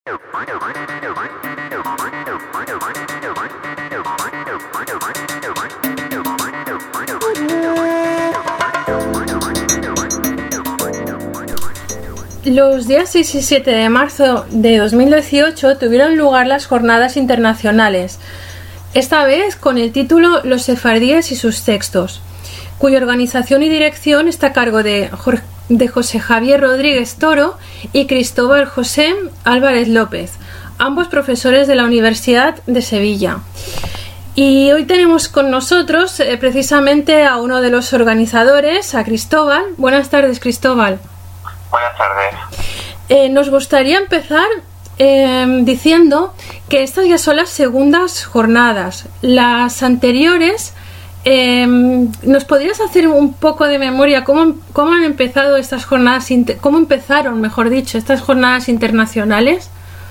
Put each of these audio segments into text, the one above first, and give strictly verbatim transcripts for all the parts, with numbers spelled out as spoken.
Los días seis y siete de marzo de dos mil dieciocho tuvieron lugar las jornadas internacionales, esta vez con el título Los sefardíes y sus textos, cuya organización y dirección está a cargo de, Jorge, de José Javier Rodríguez Toro y Cristóbal José Álvarez López, ambos profesores de la Universidad de Sevilla. Y hoy tenemos con nosotros eh, precisamente a uno de los organizadores, a Cristóbal. Buenas tardes, Cristóbal. Buenas tardes. Eh, nos gustaría empezar eh, diciendo que estas ya son las segundas jornadas. Las anteriores, eh, ¿nos podrías hacer un poco de memoria cómo, cómo han empezado estas jornadas, cómo empezaron, mejor dicho, estas jornadas internacionales?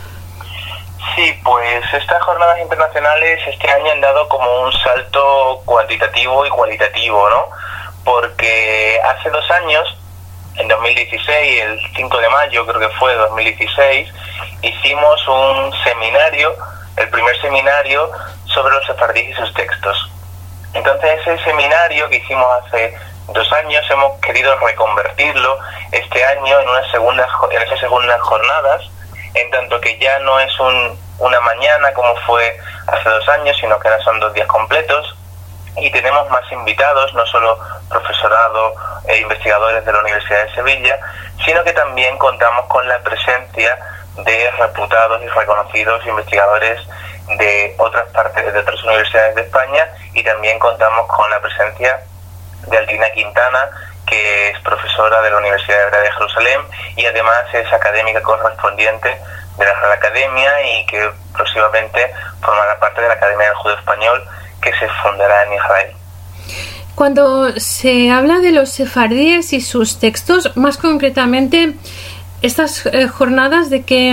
Sí, pues estas jornadas internacionales este año han dado como un salto cuantitativo y cualitativo, ¿no? Porque hace dos años, en dos mil dieciséis, el cinco de mayo creo que fue dos mil dieciséis, hicimos un seminario, el primer seminario sobre los sefardíes y sus textos. Entonces ese seminario que hicimos hace dos años hemos querido reconvertirlo este año en una segunda en esas segundas jornadas, en tanto que ya no es un, una mañana como fue hace dos años, sino que ahora son dos días completos. Y tenemos más invitados, no solo profesorado e investigadores de la Universidad de Sevilla, sino que también contamos con la presencia de reputados y reconocidos investigadores de otras partes, de otras universidades de España, y también contamos con la presencia de Aldina Quintana, que es profesora de la Universidad Hebrea de Jerusalén y además es académica correspondiente de la Real Academia y que próximamente formará parte de la Academia del Judeo Español, que se fundará en Israel. Cuando se habla de los sefardíes y sus textos, más concretamente, estas eh, jornadas de que,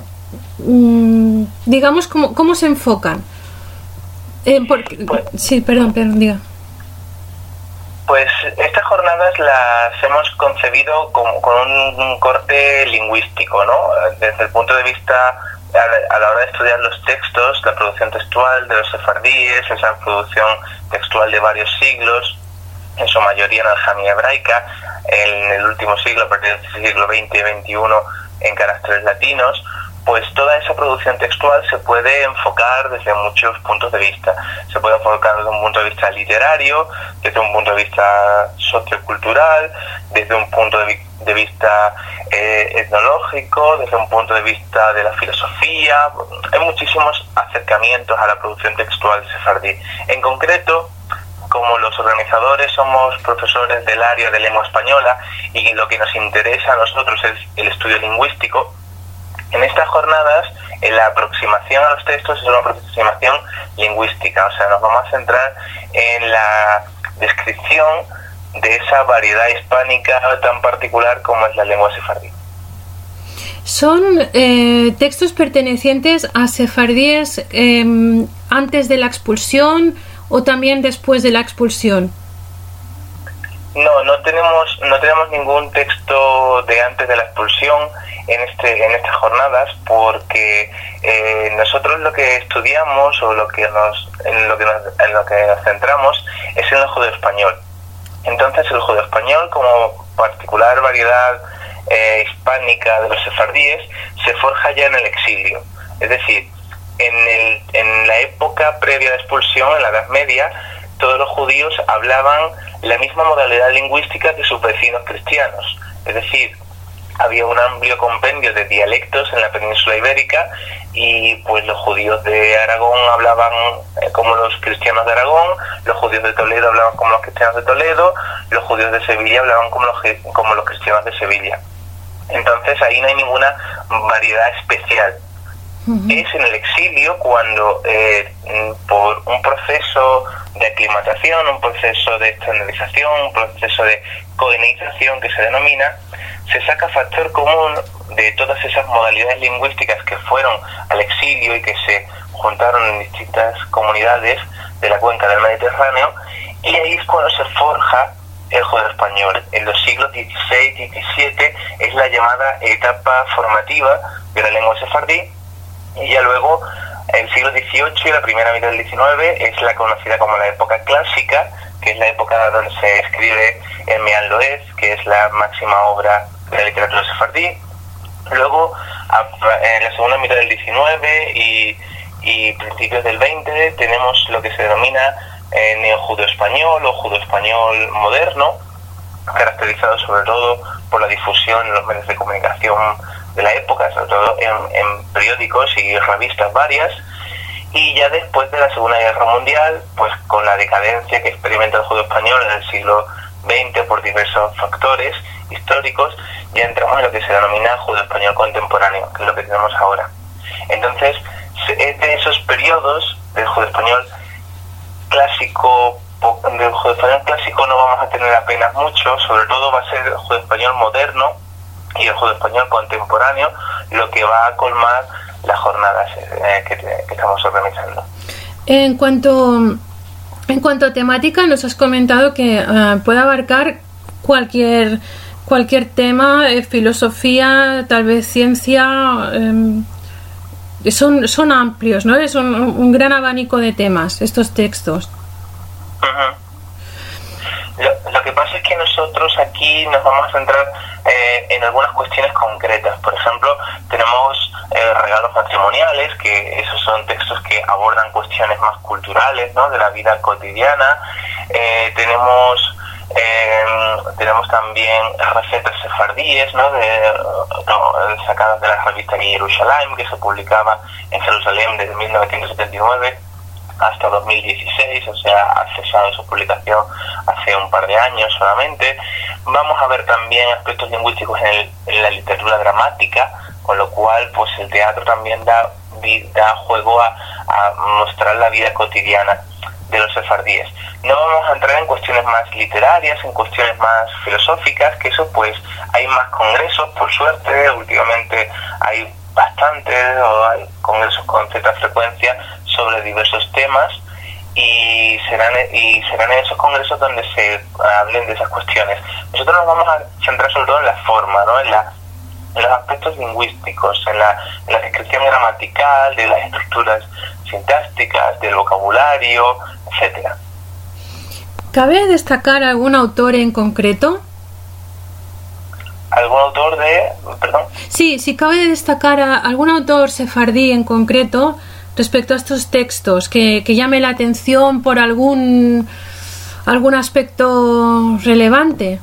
mmm, digamos, ¿cómo, cómo se enfocan? Eh, porque, pues, sí, perdón, perdón, diga. Pues estas jornadas las hemos concebido como, con un, un corte lingüístico, ¿no? Desde el punto de vista a la hora de estudiar los textos, la producción textual de los sefardíes, esa producción textual de varios siglos, en su mayoría en aljamía hebraica, en el último siglo, a partir del siglo veinte y veintiuno, en caracteres latinos, pues toda esa producción textual se puede enfocar desde muchos puntos de vista. Se puede enfocar desde un punto de vista literario, desde un punto de vista sociocultural, desde un punto de, vi- de vista eh, etnológico, desde un punto de vista de la filosofía. Hay muchísimos acercamientos a la producción textual sefardí. En concreto, como los organizadores somos profesores del área de lengua española y lo que nos interesa a nosotros es el estudio lingüístico, en estas jornadas la aproximación a los textos es una aproximación lingüística, o sea, nos vamos a centrar en la descripción de esa variedad hispánica tan particular como es la lengua sefardí. ¿Son eh, textos pertenecientes a sefardíes eh, antes de la expulsión o también después de la expulsión? No, no tenemos no tenemos ningún texto de antes de la expulsión en este en estas jornadas, porque eh, nosotros lo que estudiamos o lo que nos en lo que nos, en lo que nos centramos es en el judeo español. Entonces el judeo español, como particular variedad eh, hispánica de los sefardíes, se forja ya en el exilio. Es decir, en el en la época previa a la expulsión, en la Edad Media, todos los judíos hablaban la misma modalidad lingüística que sus vecinos cristianos. Es decir, había un amplio compendio de dialectos en la península ibérica y pues los judíos de Aragón hablaban eh, como los cristianos de Aragón, los judíos de Toledo hablaban como los cristianos de Toledo, los judíos de Sevilla hablaban como los, como los cristianos de Sevilla. Entonces ahí no hay ninguna variedad especial. Uh-huh. Es en el exilio cuando eh, por un proceso de aclimatación, un proceso de estandarización, un proceso de codeneización que se denomina, se saca factor común de todas esas modalidades lingüísticas que fueron al exilio y que se juntaron en distintas comunidades de la cuenca del Mediterráneo, y ahí es cuando se forja el judeo español. En los siglos dieciséis diecisiete es la llamada etapa formativa de la lengua sefardí, y ya luego el siglo dieciocho y la primera mitad del diecinueve es la conocida como la época clásica, que es la época donde se escribe el Meán Loez, que es la máxima obra de la literatura sefardí. Luego, en la segunda mitad del diecinueve y, y principios del veinte, tenemos lo que se denomina eh, neojudeo español o judeo español moderno, caracterizado sobre todo por la difusión en los medios de comunicación de la época, sobre todo en, en periódicos y revistas varias. Y ya después de la Segunda Guerra Mundial, pues con la decadencia que experimenta el judeo español en el siglo veinte por diversos factores históricos, ya entramos en lo que se denomina judeo español contemporáneo, que es lo que tenemos ahora. Entonces, es de esos periodos del judeo español clásico, del judeo español clásico no vamos a tener apenas mucho, sobre todo va a ser el judeo español moderno y el judeo español contemporáneo lo que va a colmar las jornadas eh, que, que estamos organizando. En cuanto en cuanto a temática, nos has comentado que uh, puede abarcar cualquier cualquier tema, eh, filosofía, tal vez ciencia, eh, son son amplios, ¿no? Es un, un gran abanico de temas estos textos. Uh-huh. Lo, lo que pasa es que nosotros aquí nos vamos a centrar eh, en algunas cuestiones concretas. Por ejemplo, tenemos eh, regalos matrimoniales, que esos son textos que abordan cuestiones más culturales, ¿no?, de la vida cotidiana. Eh, tenemos eh, tenemos también recetas sefardíes, ¿no?, de, no, sacadas de la revista Jerusalem, que se publicaba en Jerusalén desde mil novecientos setenta y nueve hasta dos mil dieciséis, o sea, ha cesado su publicación hace un par de años solamente. Vamos a ver también aspectos lingüísticos en, el, en la literatura dramática, con lo cual pues el teatro también da, da juego a, a mostrar la vida cotidiana de los sefardíes. No vamos a entrar en cuestiones más literarias, en cuestiones más filosóficas, que eso pues hay más congresos, por suerte, últimamente hay bastantes, o hay congresos con cierta frecuencia sobre diversos temas, y serán y serán en esos congresos donde se hablen de esas cuestiones. Nosotros nos vamos a centrar sobre todo en la forma, ¿no?, en, la, en los aspectos lingüísticos, en la, en la descripción gramatical, de las estructuras sintácticas, del vocabulario, etcétera. ¿Cabe destacar algún autor en concreto? ¿Algún autor de...? Perdón. Sí, si cabe destacar a algún autor sefardí en concreto respecto a estos textos que, que llame la atención por algún algún aspecto relevante.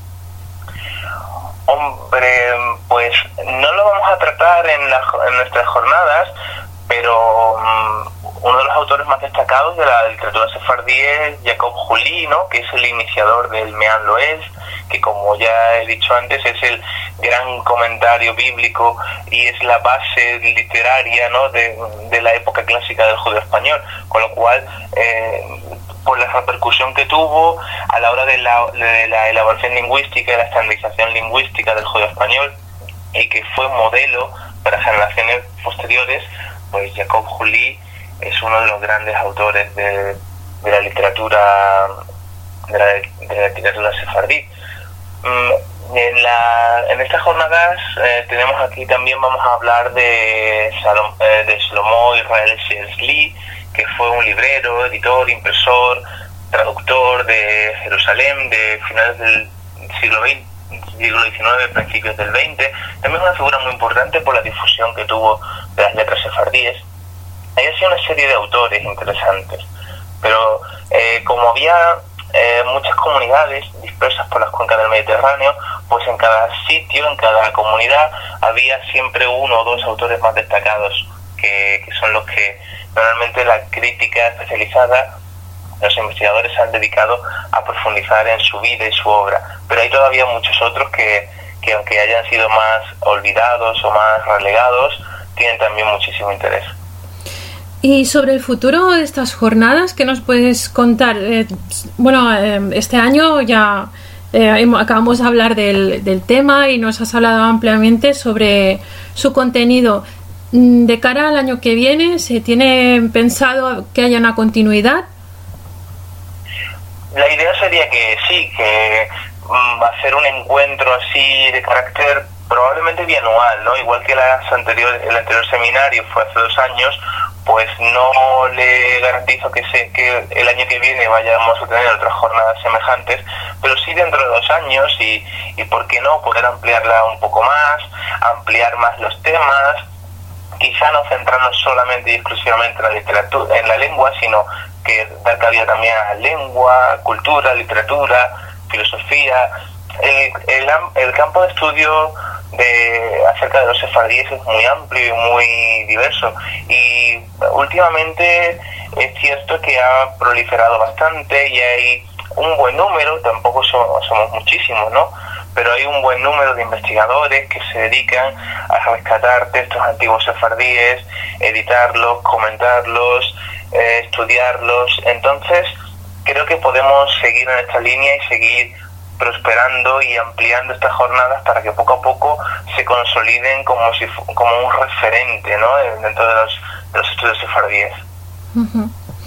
Hombre, pues no lo vamos a tratar en, la, en nuestras jornadas, pero um, uno de los autores más destacados de la literatura sefardí es Jacob Juli, ¿no?, que es el iniciador del Meán Loez, que como ya he dicho antes es el gran comentario bíblico y es la base literaria, ¿no?, de, de la época clásica del judeo español, con lo cual eh, por la repercusión que tuvo a la hora de la, de la elaboración lingüística y la estandarización lingüística del judeo español, y que fue modelo para generaciones posteriores, pues Jacob Juli es uno de los grandes autores de, de la literatura de la, de la literatura sefardí. En, la, en estas jornadas eh, tenemos aquí también, vamos a hablar de, Salom, eh, de Shlomo Israel Shersli, que fue un librero, editor, impresor, traductor de Jerusalén de finales del siglo veinte, siglo diecinueve, principios del veinte. También es una figura muy importante por la difusión que tuvo de las letras sefardíes. Hay así una serie de autores interesantes, pero eh, como había eh, muchas comunidades dispersas por las cuencas del Mediterráneo, pues en cada sitio, en cada comunidad, había siempre uno o dos autores más destacados, que, que son los que normalmente la crítica especializada, los investigadores, han dedicado a profundizar en su vida y su obra. Pero hay todavía muchos otros que, que aunque hayan sido más olvidados o más relegados, tienen también muchísimo interés. Y sobre el futuro de estas jornadas, ¿qué nos puedes contar? Eh, bueno, eh, este año ya eh, acabamos de hablar del, del tema y nos has hablado ampliamente sobre su contenido. De cara al año que viene, ¿se tiene pensado que haya una continuidad? la idea sería que sí, que um, hacer un encuentro así de carácter probablemente bianual, ¿no? Igual que las anteriores, el anterior seminario fue hace dos años, pues no le garantizo que, se, que el año que viene vayamos a tener otras jornadas semejantes, pero sí dentro de dos años y, y por qué no, poder ampliarla un poco más, ampliar más los temas, quizá no centrarnos solamente y exclusivamente en la literatura, en la lengua, sino que dar cabida también a lengua, cultura, literatura, filosofía. El, el, el campo de estudio de acerca de los sefardíes es muy amplio y muy diverso, y últimamente es cierto que ha proliferado bastante y hay un buen número, tampoco somos, somos muchísimos, ¿no? Pero hay un buen número de investigadores que se dedican a rescatar textos antiguos sefardíes, editarlos, comentarlos, eh, estudiarlos. Entonces creo que podemos seguir en esta línea y seguir prosperando y ampliando estas jornadas para que poco a poco se consoliden como si como un referente, ¿no?, dentro de los, de los estudios sefardíes. Uh-huh.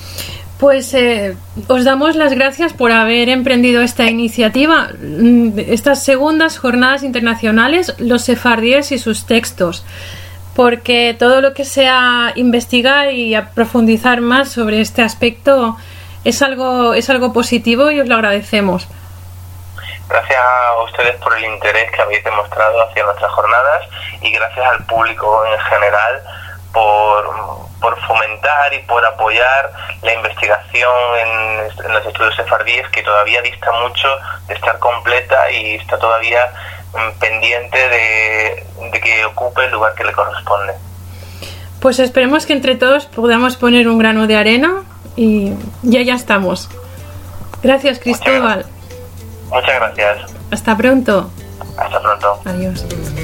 Pues eh, os damos las gracias por haber emprendido esta iniciativa, estas segundas jornadas internacionales, los sefardíes y sus textos, porque todo lo que sea investigar y a profundizar más sobre este aspecto es algo, es algo positivo y os lo agradecemos. Gracias a ustedes por el interés que habéis demostrado hacia nuestras jornadas y gracias al público en general por, por fomentar y por apoyar la investigación en, en los estudios sefardíes, que todavía dista mucho de estar completa y está todavía mm, pendiente de, de que ocupe el lugar que le corresponde. Pues esperemos que entre todos podamos poner un grano de arena y ya ya estamos. Gracias, Cristóbal. Muchas gracias. Hasta pronto. Hasta pronto. Adiós.